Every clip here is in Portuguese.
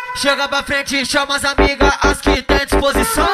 Chega pra frente e chama as amigas, as que tem disposição.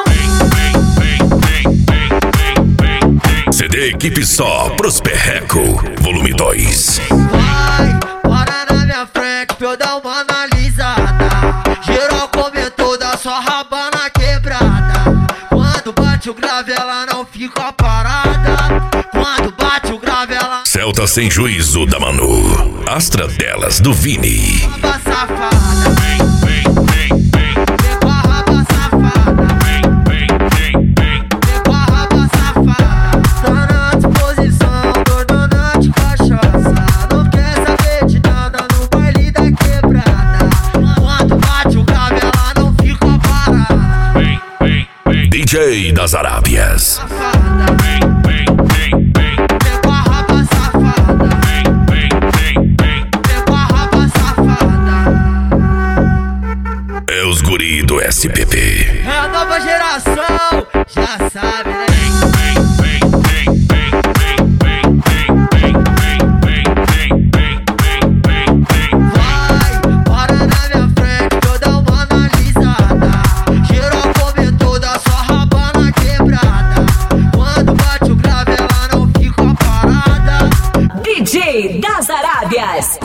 CD Equipe Só pros Perreco, volume 2. Vai, para na minha frente pra eu dar uma analisada. Geral comentou da sua raba na quebrada. Quando bate o grave ela não fica parada. Quando bate o grave ela... Celta Sem Juízo da Manu, Astra delas do Vini. Raba safada. Vem com a raba safada. Vem com a raba safada. Tá na disposição, doidona de cachaça. Não quer saber de nada no baile da quebrada. Quando bate o grave ela não fica parada. DJ das Arábias. Safada. Vem com a raba safada. Vem com a raba safada. É os guri do SPP. É a nova geração, já sabe, né? Vai, para na minha frente pra eu dar uma analisada. Geral comentou da sua raba na quebrada. Quando bate o grave ela não fica parada. DJ das Arábias.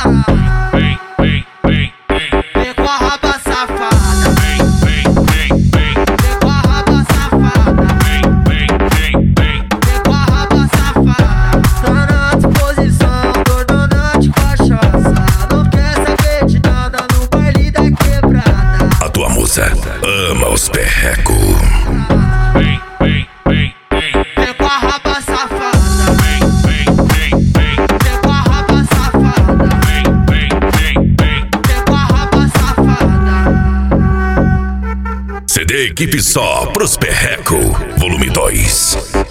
Vem com a raba safada. Vem com a raba safada. Vem com a raba safada. Tá na disposição, doidona de cachaça. Não quer saber de nada no baile da quebrada. A tua musa ama os Perreco. Vem com a raba safada. Vem com a raba safada. Vem com a raba safada. CD Equipe Só pros Perreco, volume 2.